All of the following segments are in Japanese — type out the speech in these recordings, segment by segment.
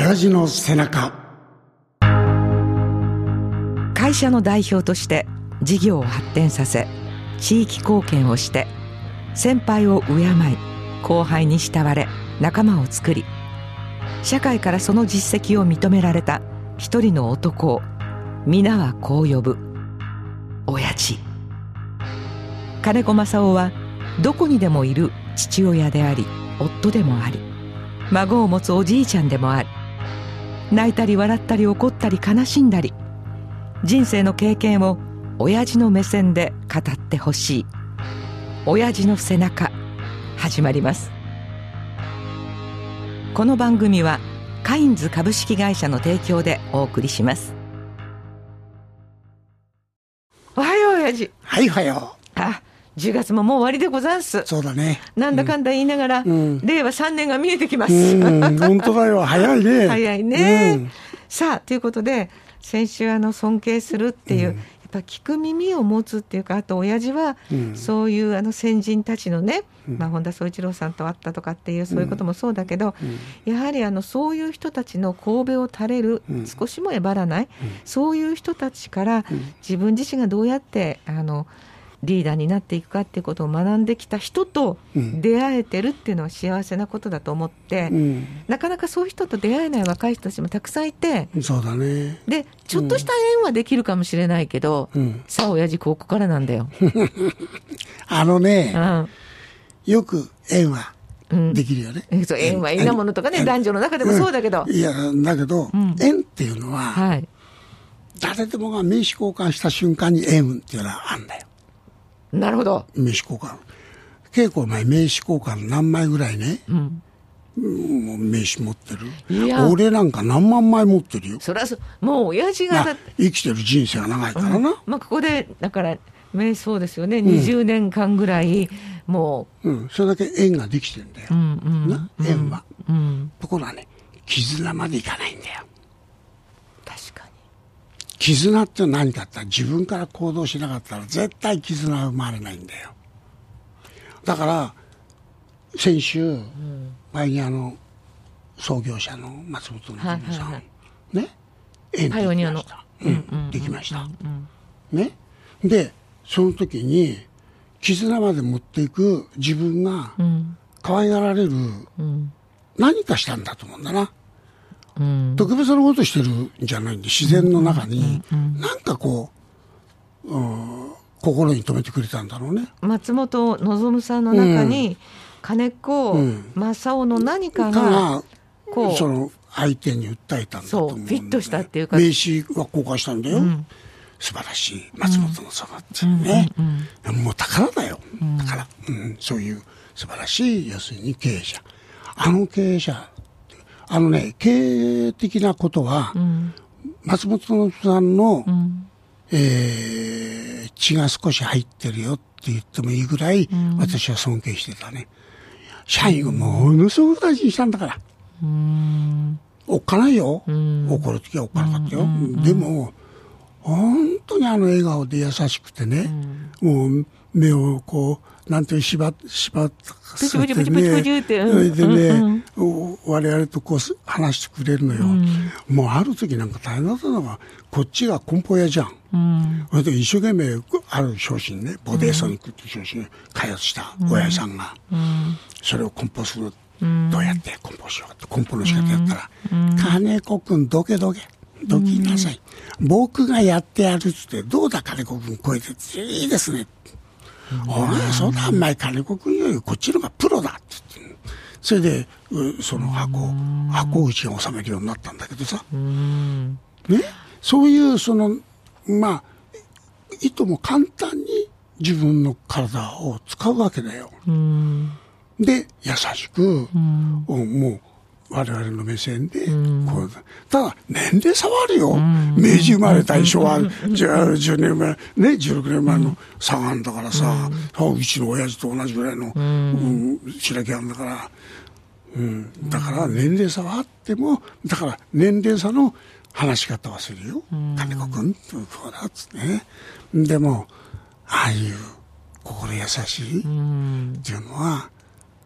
親父の背中。 会社の代表として事業を発展させ、地域貢献をして、先輩を敬い後輩に慕われ仲間を作り、社会からその実績を認められた一人の男を皆はこう呼ぶ、親父。金子正夫はどこにでもいる父親であり、夫でもあり、孫を持つおじいちゃんでもあり、泣いたり笑ったり怒ったり悲しんだり、人生の経験を親父の目線で語ってほしい。親父の背中、始まります。この番組はカインズ株式会社の提供でお送りします。おはよう親父。 はい、おはよう。 10月ももう終わりでござんす。 そうだね。 なんだかんだ言いながら、令和3年が見えてきます。 本当だよ、早いね。 早いね。さあ、ということで、先週尊敬するっていう、やっぱ聞く耳を持つっていうか、あと親父は、そういう先人たちのね、本田宗一郎さんと会ったとかっていうそういうこともそうだけど、やはりそういう人たちの神戸を垂れる、少しもえばらない、そういう人たちから自分自身がどうやってリーダーになっていくかっていうことを学んできた人と出会えてるっていうのは幸せなことだと思って、なかなかそういう人と出会えない若い人たちもたくさんいて、 そうだね。 でちょっとした縁はできるかもしれないけど、さあ親父ここからなんだよ。 よく縁はできるよね。 そう、縁はいいなものとかね、男女の中でもそうだけど、 いやだけど、縁っていうのは、誰でもが名刺交換した瞬間に縁っていうのはあるんだよ。 なるほど。 名刺交換。稽古前名刺交換何枚ぐらいね、もう名刺持ってる。俺なんか何万枚持ってるよ。 そりゃもう親父が生きてる人生が長いからな。 ここでだからそうですよね、20年間ぐらいもう、それだけ縁ができてるんだよ、縁は、ところがね、絆までいかないんだよ。 確かに。 絆って何かって言ったら、自分から行動しなかったら絶対絆は生まれないんだよ。だから先週、前に創業者の松本のさん、ね、縁できました。できました。ね。で、その時に絆まで持っていく自分が可愛がられる何かしたんだと思うんだな。特別なことしてるんじゃないんで、自然の中になんかこう、心に留めてくれたんだろうね。 松本望さんの中に、金子正夫の何かがこうその相手に訴えたんだと思うんで、 フィットしたっていうか、 名刺は交換したんだよ。素晴らしい松本のそばってね、もう宝だよ、宝、そういう素晴らしい、要するに経営者、経営者、経営的なことは、松本さんの、血が少し入ってるよって言ってもいいぐらい、私は尊敬してたね。社員をものすごく大事にしたんだから。おっかないよ。怒るときはおっかなかったよ。でも、本当に笑顔で優しくてね、もう目をこう、なんて縛ってね、それでね、我々とこう話してくれるのよ。もうある時なんか大変だったのが、こっちが梱包屋じゃん。それで一生懸命ある商品ね、ボディソニックっていう商品開発した親父さんが、それを梱包する。どうやって梱包しようって梱包の仕方やったら、金子くんどけどきなさい。僕がやってやるっつって、どうだ金子くん超えてっていいですね。そうだ、お前金子くんよりこっちのがプロだって言って。それで、その箱内が収めるようになったんだけどさ。ね。そういう、いとも簡単に自分の体を使うわけだよ。で、優しく、もう、我々の目線で、ただ、年齢差はあるよ。明治生まれ大正は、10年前、ね、16年前の差があるんだからさ、うちの親父と同じぐらいの、白木あるんだから、だから年齢差はあっても、だから年齢差の話し方はするよ。金子くん、そうだっつってね。でも、ああいう心優しいっていうのは、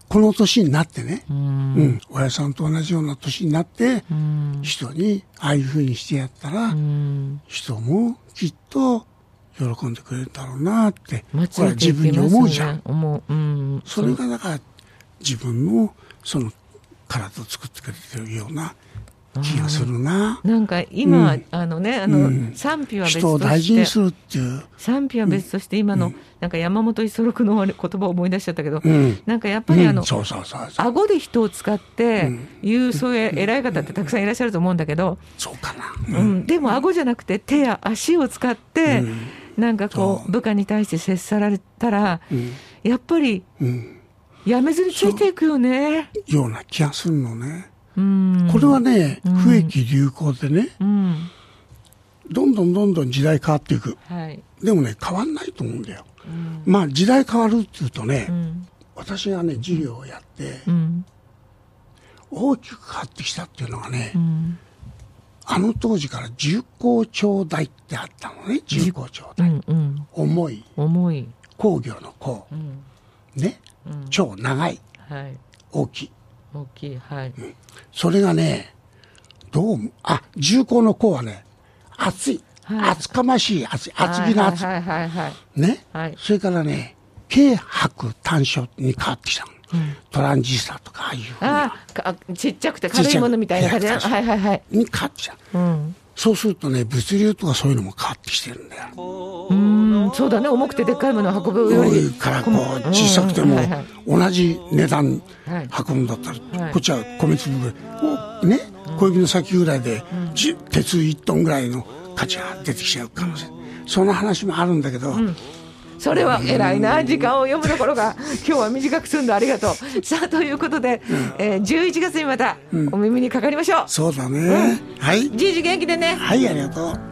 この年になってね、親さんと同じような年になって、人にああいうふうにしてやったら、人もきっと喜んでくれるだろうなって、これは自分に思うじゃん。それがだから自分のその体を作ってくれてるような気がするな。 なんか今、賛否は別として人を大事にするっていう賛否は別として今の、なんか山本五十六の言葉を思い出しちゃったけど、なんかやっぱり顎で人を使っていう、そういう偉い方ってたくさんいらっしゃると思うんだけど、 そうかな、 でも顎じゃなくて手や足を使って、なんかこう部下に対して接されたら、やっぱりやめずについていくよね、 ような気がするのね。これはね、不易流行でね、どんどん時代変わっていく、でもね変わんないと思うんだよ。まあ時代変わるっていうとね、私がね授業をやって、大きく変わってきたっていうのがね、あの当時から重厚長大ってあったのね。重厚長大、重い工業の工、ね、超長い、大きい、それがね、どうも、重厚の工はね、厚い、厚かましい、厚着の厚い、ね、それからね、軽薄短所に変わってきたの。トランジスタとかああいうちっちゃくて軽いものみたいな感じで、に変わってきた。そうするとね、物流とかそういうのも変わってきてるんだよ。 そうだね、重くてでっかいものを運ぶよりからこう小さくても同じ値段運ぶんだったら、こっちは米粒ぐらいね、小指の先ぐらいで鉄1トンぐらいの価値が出てきちゃう可能性、その話もあるんだけど、 それは偉いな。時間を読むところが今日は短く済んでありがとう。さあということで、11月にまたお耳にかかりましょう。 そうだね、はい、 じいじ元気でね。 はい、ありがとう。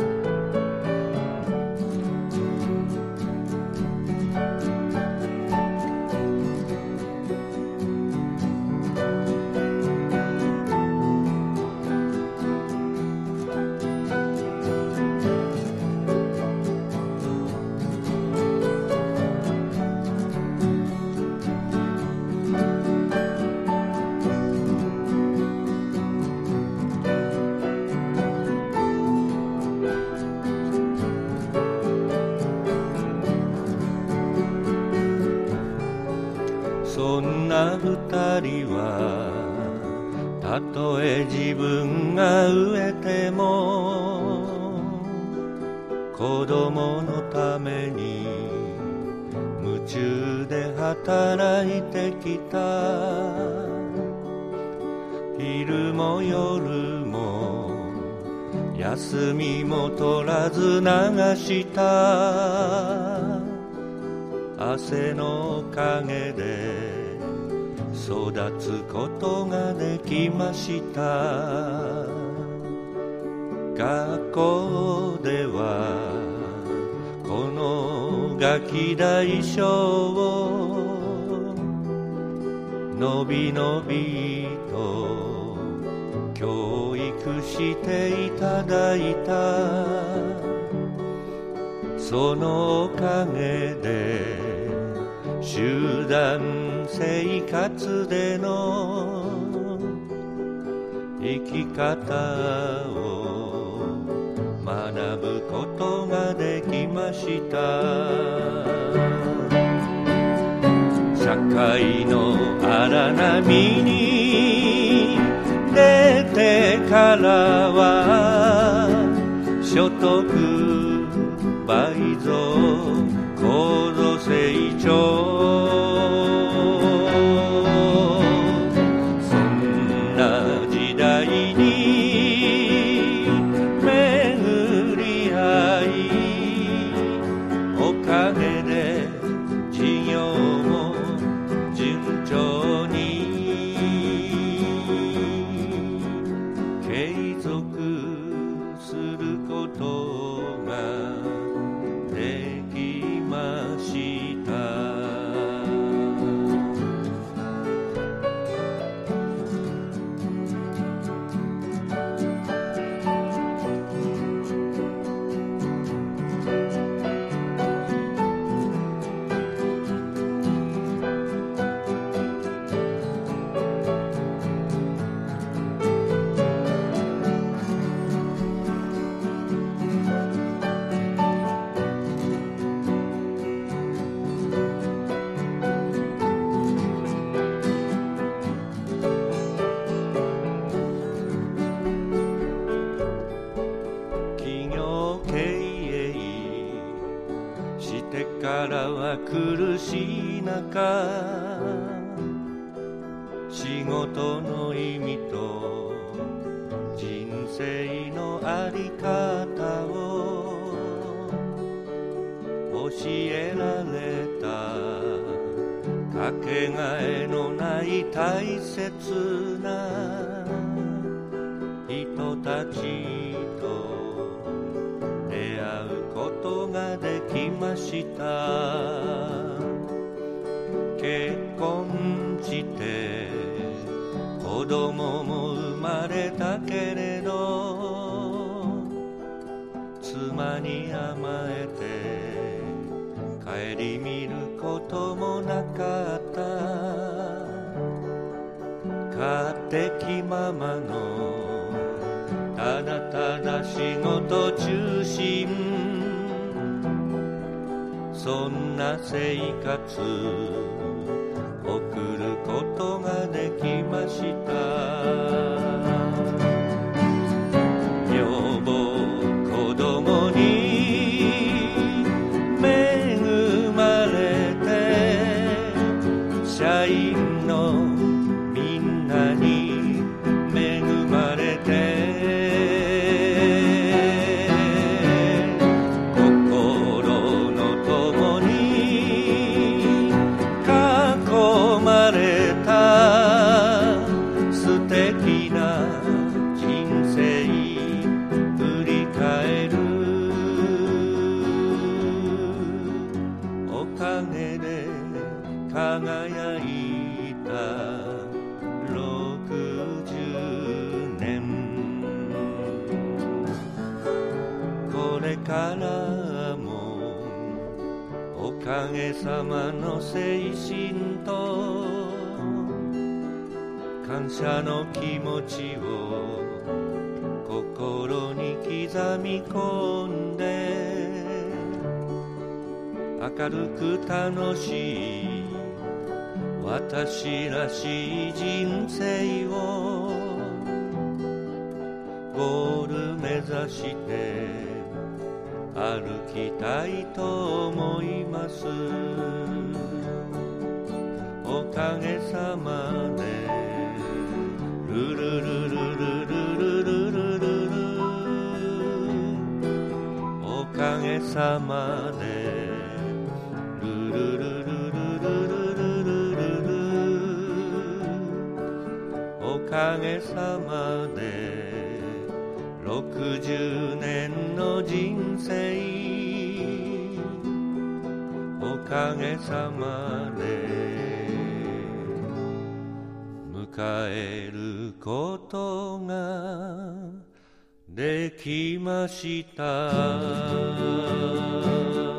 そんな二人はたとえ自分が飢えても子供のために夢中で働いてきた。昼も夜も休みも取らず流した汗のおかげで育つことができました。学校ではこのガキ大将をのびのびと教育していただいた。そのおかげで集団生活での生き方を学ぶことができました。社会の荒波に出てからは所得倍増高度成長、そんな時代に巡り合い、おかげで事業も順調に継続することができました。 だ苦しい中、仕事の意味と人生のあり方を教えられた、かけがえのない大切な人たちと出会うことができました。結婚して子供も生まれたけれど、妻に甘えて顧みることもなかった。勝手気ままのただただ仕事中心、そんな生活送ることができました。女房子供に恵まれて、社員のみんなに恵まれて、心の友に囲まれた素敵な人生振り返る。おかげで輝いた60年、これからもおかげさまの精神と感謝の気持ちを心に刻み込んで、明るく楽しい私らしい人生をゴール目指して歩きたいと思います。おかげさまでルルルルルルルルルルル、おかげさまでルルルルルルルルルル、おかげさまで60年の人生、おかげさまで迎えることができました。